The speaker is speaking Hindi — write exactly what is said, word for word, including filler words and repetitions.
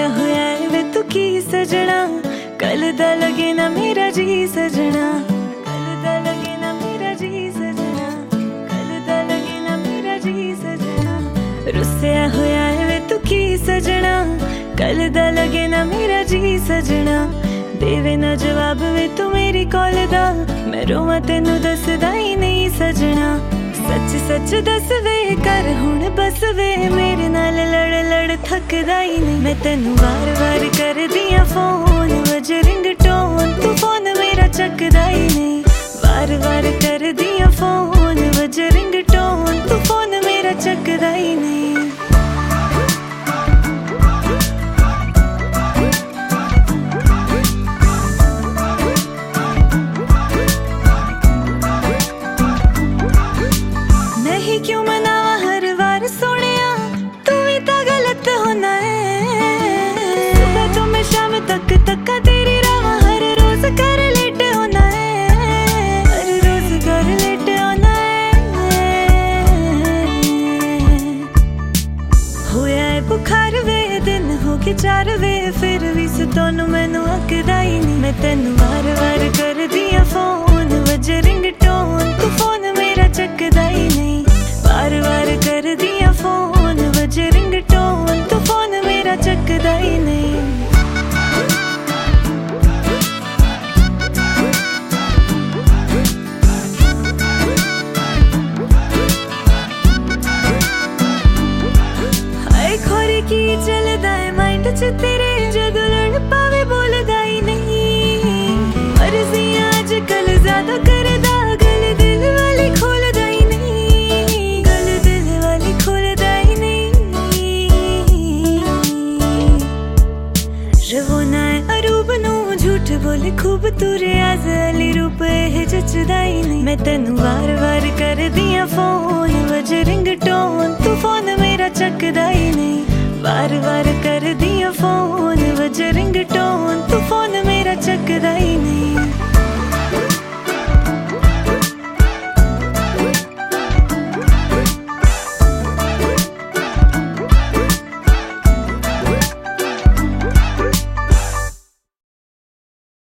होया वे तू की सजना, कल दा लगे ना मेरा जी सजना, कल दा लगे ना मेरा जी सजना, कल दा लगे ना मेरा जी सजना। रुसिया होया वे तू की सजना, कल दा लगे ना मेरा जी सजना। देवे ना जवाब वे तू मेरी कॉल दा, मैं रोवां तेनू दसदा ही नहीं सजना। सच सच दस वे कर हुण बस वे, मेरे नाल लड़ लड़ थकदा ही नहीं। मैं तेनू वार वार कर दिया फोन, वज रिंगटोन तू फोन मेरा चकदा ही नहीं। वार वार कर दिया फोन, वज रिंगटोन तू फोन मेरा चकदा ही नहीं। क्यों मनावा हर बार सोनिया, तू भी तो गलत होना है। सुबह तो मैं शाम तक तक तेरी राह, हर रोज कर लेट होना है, हर रोज कर लेट होना है। होया है बुखार वे, दिन हो गए चार वे, फिर भी सुतोनू मैनू अकदा ही नहीं। मैं तेनू वार वार कर दिया फोन, वज रिंगटोन तू फोन मेरा चकदा ही नहीं। बार बार कर दिया फोन, वज रिंगटोन तू फोन मेरा चकदा ही नहीं। हाय खोरी की चलदा है माइंड च तेरे, जदों लड़ पावे बोलदा ही नहीं। मर्जियां अजकल ज्यादा करदा, गल दिल वाली खोलदा ही नहीं, गल दिल वाली खोलदा ही नहीं। रवो ना अरूब नू झूठ बोले खूब, तू रियाज अली रूप है जचदा ही नहीं। मैं तेनू वार वार कर दिया फोन,